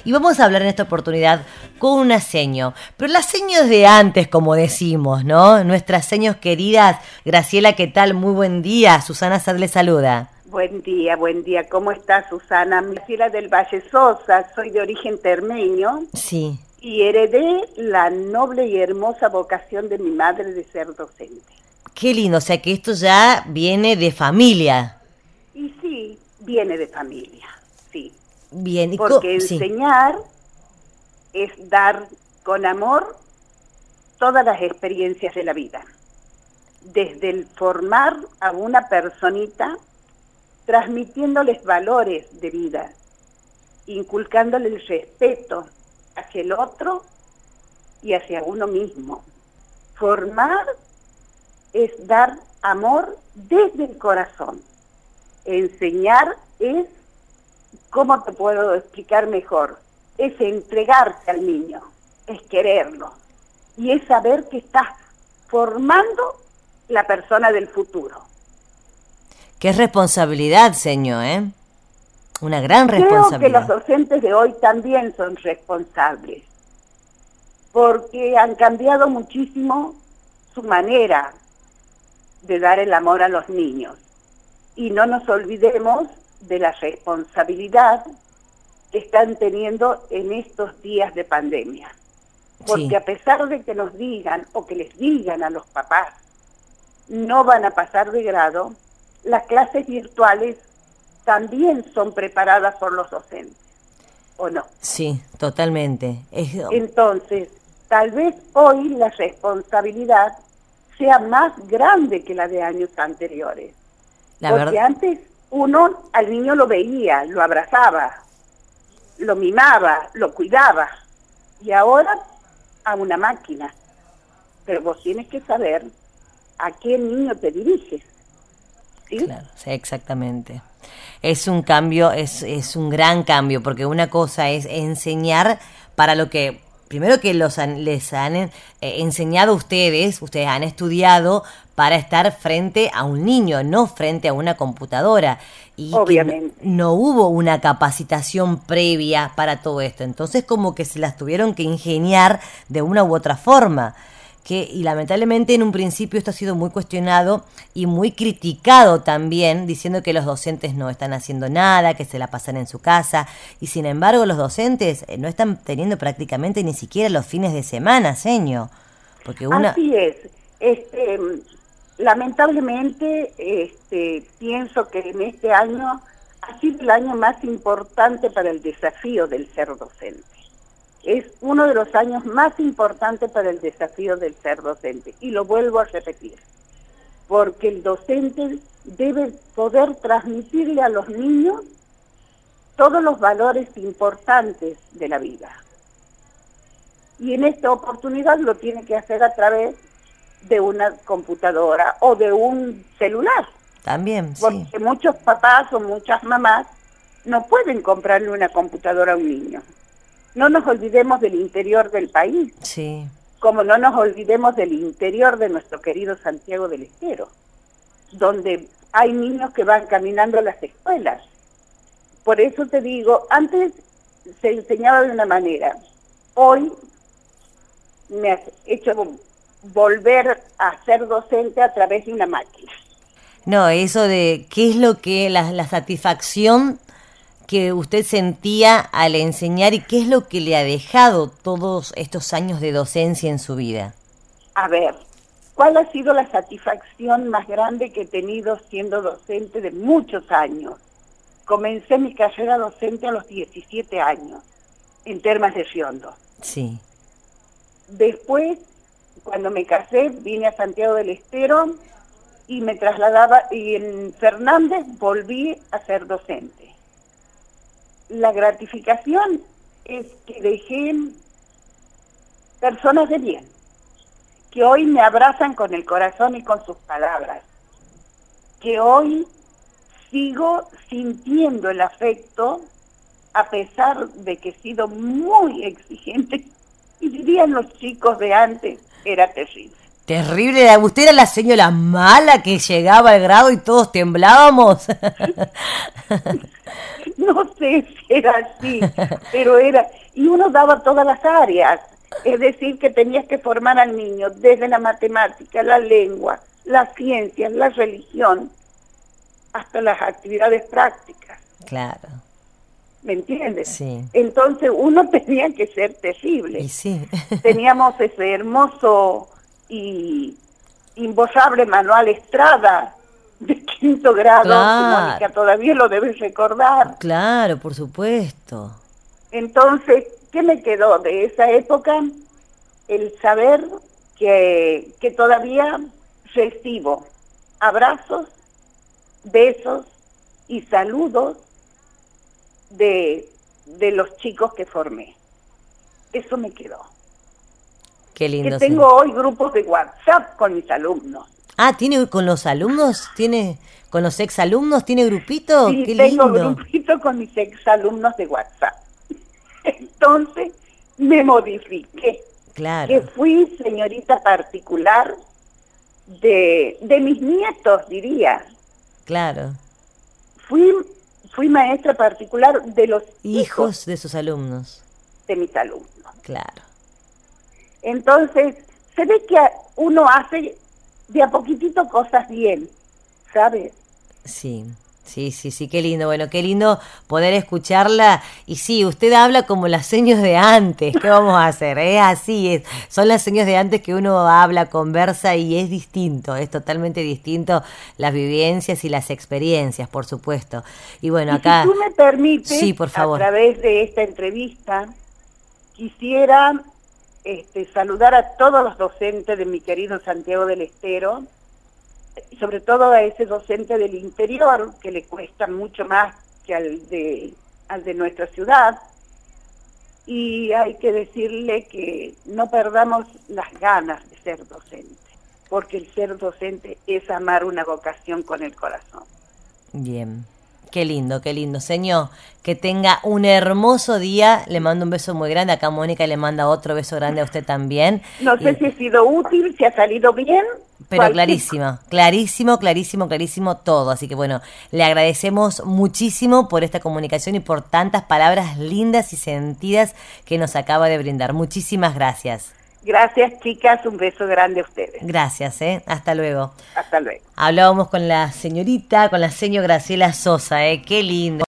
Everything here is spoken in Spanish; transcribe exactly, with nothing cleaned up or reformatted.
y vamos a hablar en esta oportunidad con una seño, pero las seños de antes, como decimos, ¿no? Nuestras seños queridas. Graciela, ¿qué tal? Muy buen día. Susana Sad le saluda. Buen día, buen día. ¿Cómo estás, Susana? Graciela del Valle Sosa, soy de origen termeño. Sí. Y heredé la noble y hermosa vocación de mi madre de ser docente. Qué lindo, o sea que esto ya viene de familia. Y sí, viene de familia, sí. Bien, y porque sí. enseñar es dar con amor todas las experiencias de la vida. Desde el formar a una personita, transmitiéndoles valores de vida, inculcándole el respeto hacia el otro y hacia uno mismo. Formar es dar amor desde el corazón. Enseñar es, ¿cómo te puedo explicar mejor? Es entregarte al niño, es quererlo y es saber que estás formando la persona del futuro. Qué responsabilidad, señor, ¿eh? Una gran responsabilidad. Creo que los docentes de hoy también son responsables, porque han cambiado muchísimo su manera de dar el amor a los niños. Y no nos olvidemos de la responsabilidad que están teniendo en estos días de pandemia. Porque sí, a pesar de que nos digan o que les digan a los papás, no van a pasar de grado, las clases virtuales también son preparadas por los docentes, ¿o no? Sí, totalmente. Es... Entonces, tal vez hoy la responsabilidad sea más grande que la de años anteriores. La Porque verdad... antes uno al niño lo veía, lo abrazaba, lo mimaba, lo cuidaba, y ahora a una máquina. Pero vos tienes que saber a qué niño te diriges. ¿Sí? Claro, sí, exactamente. Es un cambio, es, es un gran cambio, porque una cosa es enseñar para lo que, primero que los han, les han eh, enseñado ustedes, ustedes han estudiado para estar frente a un niño, no frente a una computadora. Y obviamente que no, no hubo una capacitación previa para todo esto. Entonces como que se las tuvieron que ingeniar de una u otra forma. Que, y lamentablemente en un principio esto ha sido muy cuestionado y muy criticado también, diciendo que los docentes no están haciendo nada, que se la pasan en su casa, y sin embargo los docentes no están teniendo prácticamente ni siquiera los fines de semana, señor. Porque una... Así es. Este, lamentablemente este, pienso que en este año ha sido el año más importante para el desafío del ser docente. Es uno de los años más importantes para el desafío del ser docente. Y lo vuelvo a repetir, porque el docente debe poder transmitirle a los niños todos los valores importantes de la vida. Y en esta oportunidad lo tiene que hacer a través de una computadora o de un celular. También, sí. Porque muchos papás o muchas mamás no pueden comprarle una computadora a un niño. No nos olvidemos del interior del país, sí, como no nos olvidemos del interior de nuestro querido Santiago del Estero, donde hay niños que van caminando a las escuelas. Por eso te digo, antes se enseñaba de una manera, hoy me has hecho volver a ser docente a través de una máquina. No, eso de qué es lo que, la, la satisfacción que usted sentía al enseñar y qué es lo que le ha dejado todos estos años de docencia en su vida. A ver, ¿cuál ha sido la satisfacción más grande que he tenido siendo docente de muchos años? Comencé mi carrera docente a los diecisiete años, en Termas de Riondo. Sí. Después, cuando me casé, vine a Santiago del Estero y me trasladaba, y en Fernández volví a ser docente. La gratificación es que dejé personas de bien, que hoy me abrazan con el corazón y con sus palabras, que hoy sigo sintiendo el afecto a pesar de que he sido muy exigente, y dirían los chicos de antes, era terrible. Terrible, usted era la señora mala que llegaba al grado y todos temblábamos. no sé si era así, pero era, y uno daba todas las áreas, es decir, que tenías que formar al niño desde la matemática, la lengua, las ciencias, la religión, hasta las actividades prácticas. Claro. ¿Me entiendes? Sí. Entonces uno tenía que ser terrible. Y sí. Teníamos ese hermoso y imborrable manual Estrada de quinto grado, Claro. que Mónica todavía lo debes recordar. Claro, por supuesto. Entonces, ¿qué me quedó de esa época? El saber que, que todavía recibo abrazos, besos y saludos de, de los chicos que formé. Eso me quedó. Qué lindo. Que tengo hoy grupos de WhatsApp con mis alumnos. Ah, ¿tiene con los alumnos? ¿Tiene con los exalumnos? ¿Tiene grupito? Sí, Qué tengo lindo. grupito con mis exalumnos de WhatsApp. Entonces me modifiqué. Claro. Que fui señorita particular de, de mis nietos, diría. Claro. Fui, fui maestra particular de los Hijos, hijos de sus alumnos. de mis alumnos. Claro. Entonces, se ve que uno hace de a poquitito cosas bien, ¿sabes? Sí, sí, sí, sí, qué lindo. Bueno, qué lindo poder escucharla. Y sí, usted habla como las señas de antes. ¿Qué vamos a hacer? Es así, es. Son las señas de antes que uno habla, conversa y es distinto, es totalmente distinto las vivencias y las experiencias, por supuesto. Y bueno, acá... Y si tú me permites, sí, por favor. a través de esta entrevista, quisiera este, saludar a todos los docentes de mi querido Santiago del Estero, sobre todo a ese docente del interior, que le cuesta mucho más que al de, al de nuestra ciudad, y hay que decirle que no perdamos las ganas de ser docente, porque el ser docente es amar una vocación con el corazón. Bien, qué lindo, qué lindo. Señor, que tenga un hermoso día. Le mando un beso muy grande. Acá Mónica le manda otro beso grande a usted también. No sé y... si ha sido útil, si ha salido bien. Pero cualquier... clarísimo, clarísimo, clarísimo, clarísimo todo. Así que bueno, le agradecemos muchísimo por esta comunicación y por tantas palabras lindas y sentidas que nos acaba de brindar. Muchísimas gracias. Gracias, chicas. Un beso grande a ustedes. Gracias, ¿eh? Hasta luego. Hasta luego. Hablábamos con la señorita, con la señora Graciela Sosa, ¿eh? Qué lindo.